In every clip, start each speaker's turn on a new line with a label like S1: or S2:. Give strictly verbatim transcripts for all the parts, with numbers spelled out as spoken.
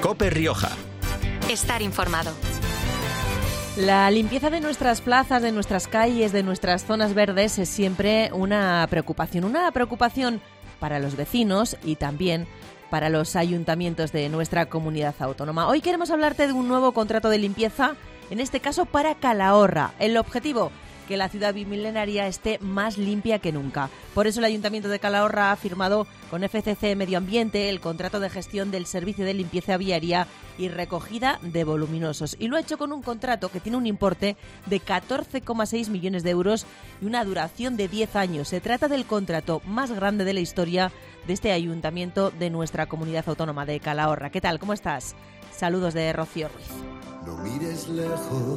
S1: COPE Rioja.
S2: Estar informado.
S3: La limpieza de nuestras plazas, de nuestras calles, de nuestras zonas verdes es siempre una preocupación. Una preocupación para los vecinos y también para los ayuntamientos de nuestra comunidad autónoma. Hoy queremos hablarte de un nuevo contrato de limpieza, en este caso para Calahorra. El objetivo, que la ciudad bimilenaria esté más limpia que nunca. Por eso el Ayuntamiento de Calahorra ha firmado con F C C Medio Ambiente el contrato de gestión del servicio de limpieza viaria y recogida de voluminosos. Y lo ha hecho con un contrato que tiene un importe de catorce coma seis millones de euros y una duración de diez años. Se trata del contrato más grande de la historia de este ayuntamiento de nuestra comunidad autónoma de Calahorra. ¿Qué tal? ¿Cómo estás? Saludos de Rocío Ruiz.
S4: No mires lejos,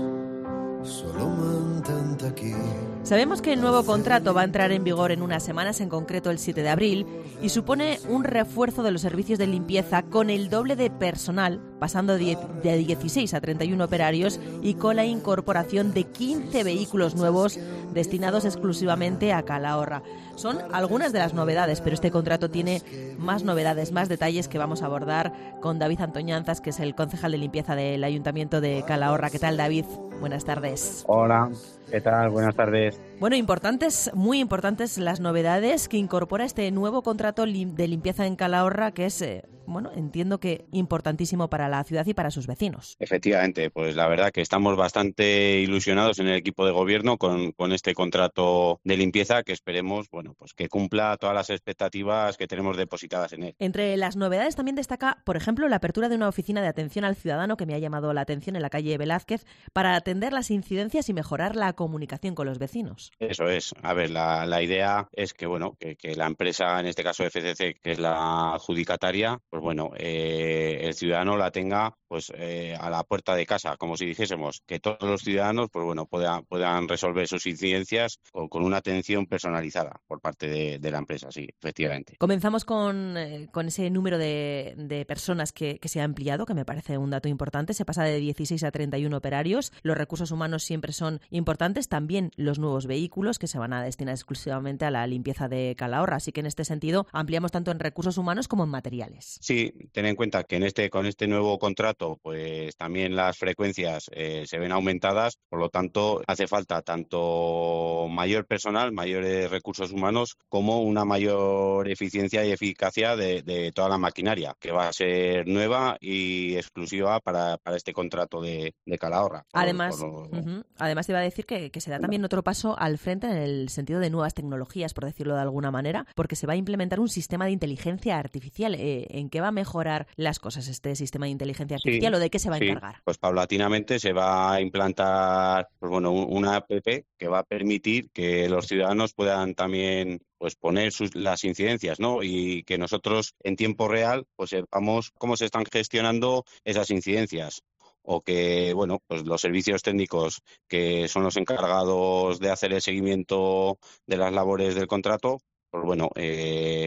S4: solo mantente aquí.
S3: Sabemos que el nuevo contrato va a entrar en vigor en unas semanas, en concreto el siete de abril, y supone un refuerzo de los servicios de limpieza con el doble de personal, pasando de dieciséis a treinta y uno operarios y con la incorporación de quince vehículos nuevos destinados exclusivamente a Calahorra. Son algunas de las novedades, pero este contrato tiene más novedades, más detalles que vamos a abordar con David Antoñanzas, que es el concejal de limpieza del Ayuntamiento de Calahorra. ¿Qué tal, David? Buenas tardes.
S5: Hola, ¿qué tal? Buenas tardes.
S3: Bueno, importantes, muy importantes las novedades que incorpora este nuevo contrato de limpieza en Calahorra, que es, eh, bueno, entiendo que importantísimo para la ciudad y para sus vecinos.
S5: Efectivamente, pues la verdad que estamos bastante ilusionados en el equipo de gobierno con, con este contrato de limpieza que esperemos, bueno, pues que cumpla todas las expectativas que tenemos depositadas en él.
S3: Entre las novedades también destaca, por ejemplo, la apertura de una oficina de atención al ciudadano que me ha llamado la atención en la calle Velázquez para atender las incidencias y mejorar la comunicación con los vecinos.
S5: Eso es. A ver, la, la idea es que, bueno, que, que la empresa, en este caso F C C, que es la adjudicataria, pues bueno, eh, el ciudadano la tenga pues eh, a la puerta de casa, como si dijésemos, que todos los ciudadanos pues bueno puedan, puedan resolver sus incidencias con, con una atención personalizada por parte de, de la empresa, sí, efectivamente.
S3: Comenzamos con, eh, con ese número de, de personas que, que se ha ampliado, que me parece un dato importante. Se pasa de dieciséis a treinta y uno operarios. Los recursos humanos siempre son importantes, también los nuevos vehículos que se van a destinar exclusivamente a la limpieza de Calahorra. Así que en este sentido ampliamos tanto en recursos humanos como en materiales.
S5: Sí, ten en cuenta que en este con este nuevo contrato pues también las frecuencias eh, se ven aumentadas, por lo tanto hace falta tanto mayor personal, mayores recursos humanos, como una mayor eficiencia y eficacia de, de toda la maquinaria, que va a ser nueva y exclusiva para, para este contrato de, de Calahorra.
S3: Además,
S5: por, por...
S3: Uh-huh. Además te iba a decir que, que se da también otro paso al frente en el sentido de nuevas tecnologías, por decirlo de alguna manera, porque se va a implementar un sistema de inteligencia artificial. Eh, ¿En qué va a mejorar las cosas este sistema de inteligencia artificial sí, o de qué se va a
S5: sí.
S3: encargar?
S5: Pues paulatinamente se va a implantar pues bueno, una app que va a permitir que los ciudadanos puedan también pues poner sus, las incidencias, ¿no? Y que nosotros en tiempo real pues sepamos cómo se están gestionando esas incidencias. O que, bueno, pues los servicios técnicos que son los encargados de hacer el seguimiento de las labores del contrato, pues bueno, eh,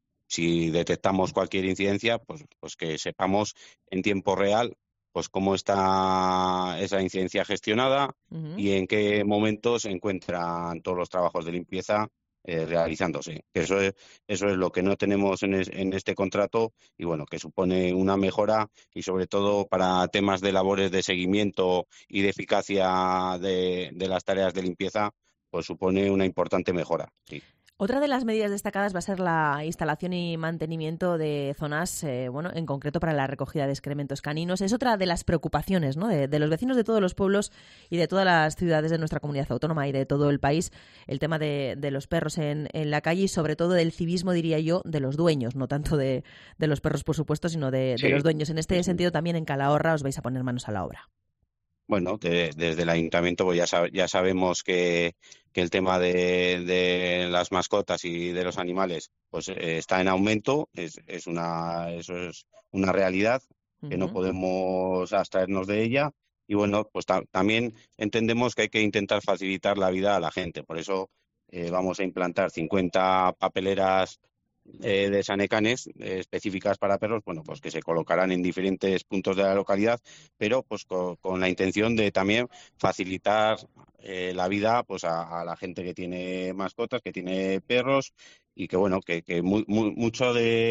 S5: si detectamos cualquier incidencia, pues, pues que sepamos en tiempo real pues cómo está esa incidencia gestionada uh-huh. y en qué momento se encuentran todos los trabajos de limpieza Eh, realizándose. Eso es, eso es lo que no tenemos en, es, en este contrato y bueno, que supone una mejora y sobre todo para temas de labores de seguimiento y de eficacia de, de las tareas de limpieza, pues supone una importante mejora. Sí.
S3: Otra de las medidas destacadas va a ser la instalación y mantenimiento de zonas, eh, bueno, en concreto para la recogida de excrementos caninos. Es otra de las preocupaciones, ¿no?, de, de los vecinos de todos los pueblos y de todas las ciudades de nuestra comunidad autónoma y de todo el país, el tema de, de los perros en, en la calle y sobre todo del civismo, diría yo, de los dueños, no tanto de, de los perros, por supuesto, sino de,
S5: sí.
S3: de los dueños. En este
S5: sí.
S3: sentido, también en Calahorra os vais a poner manos a la obra.
S5: Bueno, de, desde el ayuntamiento pues ya, sab, ya sabemos que, que el tema de, de las mascotas y de los animales pues eh, está en aumento, es, es una, eso es una realidad que uh-huh. no podemos abstraernos de ella y bueno, pues ta- también entendemos que hay que intentar facilitar la vida a la gente, por eso eh, vamos a implantar cincuenta papeleras Eh, de sanecanes eh, específicas para perros, bueno, pues que se colocarán en diferentes puntos de la localidad, pero pues con, con la intención de también facilitar eh, la vida pues a, a la gente que tiene mascotas, que tiene perros y que bueno, que, que muy, muy, mucho de,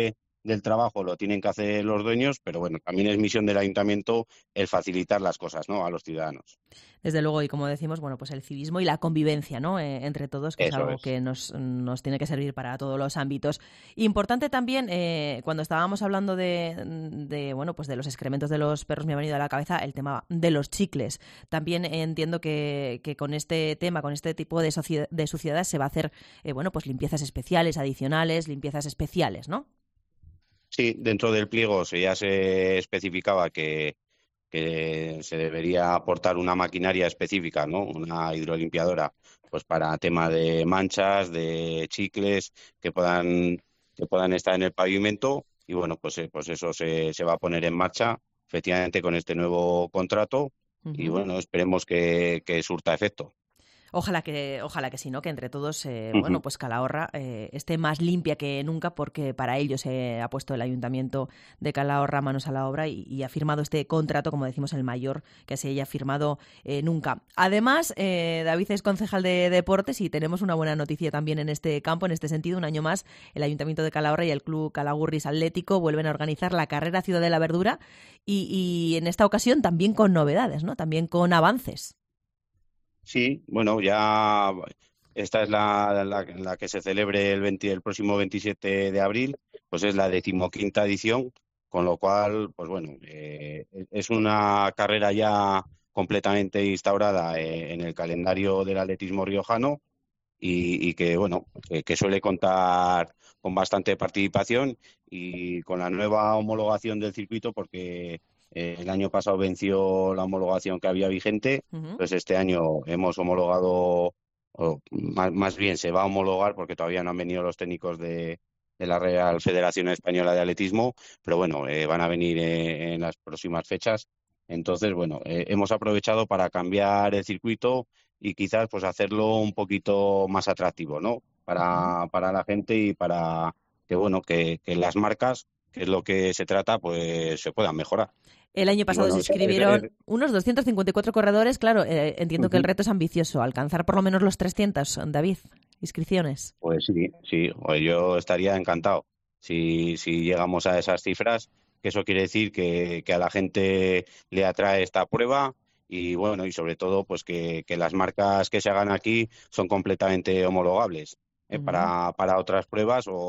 S5: del trabajo lo tienen que hacer los dueños, pero bueno, también es misión del ayuntamiento el facilitar las cosas, ¿no?, a los ciudadanos.
S3: Desde luego, y como decimos, bueno, pues el civismo y la convivencia, ¿no?, eh, entre todos, que Eso es algo es. que nos, nos tiene que servir para todos los ámbitos. Importante también, eh, cuando estábamos hablando de, de, bueno, pues de los excrementos de los perros, me ha venido a la cabeza el tema de los chicles. También entiendo que, que con este tema, con este tipo de, sociedad, de suciedad, se va a hacer, eh, bueno, pues limpiezas especiales, adicionales, limpiezas especiales, ¿no?
S5: Sí, dentro del pliego se ya se especificaba que, que se debería aportar una maquinaria específica, ¿no?, una hidrolimpiadora, pues para tema de manchas, de chicles que puedan que puedan estar en el pavimento, y bueno, pues, pues eso se, se va a poner en marcha efectivamente con este nuevo contrato. Uh-huh. Y bueno, esperemos que, que surta efecto.
S3: Ojalá que, ojalá que sí, ¿no? Que entre todos, eh, uh-huh. bueno, pues Calahorra eh, esté más limpia que nunca, porque para ello se ha puesto el Ayuntamiento de Calahorra manos a la obra y, y ha firmado este contrato, como decimos, el mayor que se haya firmado eh, nunca. Además, eh, David es concejal de Deportes y tenemos una buena noticia también en este campo, en este sentido. Un año más, el Ayuntamiento de Calahorra y el Club Calagurris Atlético vuelven a organizar la carrera Ciudad de la Verdura y, y en esta ocasión también con novedades, ¿no? También con avances.
S5: Sí, bueno, ya esta es la, la, la que se celebre el, veinte, el próximo veintisiete de abril, pues es la decimoquinta edición, con lo cual, pues bueno, eh, es una carrera ya completamente instaurada eh, en el calendario del atletismo riojano y, y que, bueno, que, que suele contar con bastante participación y con la nueva homologación del circuito, porque Eh, el año pasado venció la homologación que había vigente, uh-huh. Pues este año hemos homologado, o más, más bien se va a homologar porque todavía no han venido los técnicos de, de la Real Federación Española de Atletismo, pero bueno, eh, van a venir eh, en las próximas fechas. Entonces, bueno, eh, hemos aprovechado para cambiar el circuito y quizás pues hacerlo un poquito más atractivo, ¿no? Para, uh-huh. para la gente y para que, bueno, que, que las marcas, que es lo que se trata, pues se puedan mejorar.
S3: El año pasado bueno, se inscribieron es, es, unos doscientos cincuenta y cuatro corredores. Claro, eh, entiendo uh-huh. que el reto es ambicioso, alcanzar por lo menos los trescientas, David, inscripciones.
S5: Pues sí, sí, yo estaría encantado si, si llegamos a esas cifras, que eso quiere decir que, que a la gente le atrae esta prueba y bueno, y sobre todo pues que, que las marcas que se hagan aquí son completamente homologables eh, uh-huh. para, para otras pruebas o,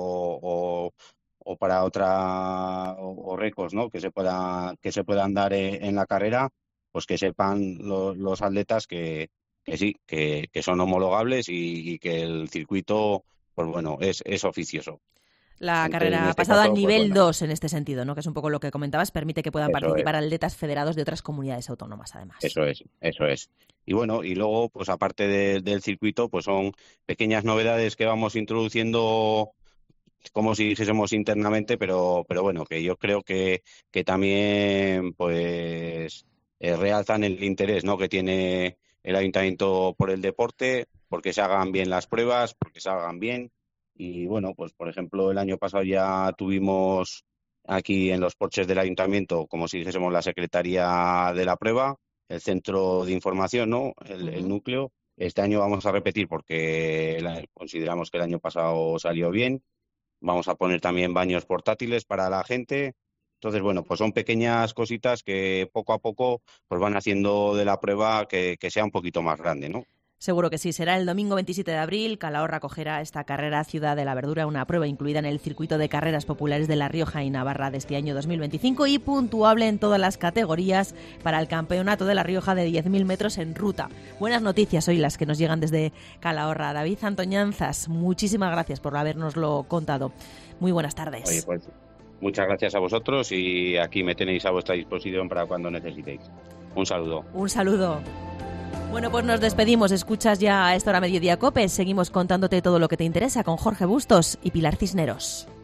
S5: o o para otra o, o récords, ¿no?, que se pueda que se puedan dar en la carrera, pues que sepan lo, los atletas que, que sí, que, que son homologables y, y que el circuito, pues bueno, es, es oficioso.
S3: La
S5: Entonces,
S3: carrera ha
S5: este
S3: pasado
S5: caso,
S3: al nivel
S5: pues, bueno.
S3: dos en este sentido, ¿no?, que es un poco lo que comentabas, permite que puedan
S5: Eso
S3: participar
S5: es.
S3: atletas federados de otras comunidades autónomas, además.
S5: Eso es, eso es. Y bueno, y luego, pues aparte de, del circuito, pues son pequeñas novedades que vamos introduciendo, como si dijésemos internamente, pero pero bueno, que yo creo que, que también pues eh, realzan el interés, ¿no?, que tiene el ayuntamiento por el deporte, porque se hagan bien las pruebas, porque se hagan bien. Y bueno, pues por ejemplo, el año pasado ya tuvimos aquí en los porches del ayuntamiento, como si dijésemos, la Secretaría de la Prueba, el centro de información, ¿no?, el, uh-huh. el núcleo. Este año vamos a repetir porque la, consideramos que el año pasado salió bien. Vamos a poner también baños portátiles para la gente. Entonces, bueno, pues son pequeñas cositas que poco a poco pues van haciendo de la prueba que, que sea un poquito más grande, ¿no?
S3: Seguro que sí. Será el domingo veintisiete de abril. Calahorra acogerá esta carrera Ciudad de la Verdura, una prueba incluida en el circuito de carreras populares de La Rioja y Navarra de este año dos mil veinticinco y puntuable en todas las categorías para el Campeonato de La Rioja de diez mil metros en ruta. Buenas noticias hoy las que nos llegan desde Calahorra. David Antoñanzas, muchísimas gracias por habernoslo contado. Muy buenas tardes.
S5: Oye, pues muchas gracias a vosotros y aquí me tenéis a vuestra disposición para cuando necesitéis. Un saludo.
S3: Un saludo. Bueno, pues nos despedimos. Escuchas ya a esta hora Mediodía COPE. Seguimos contándote todo lo que te interesa con Jorge Bustos y Pilar Cisneros.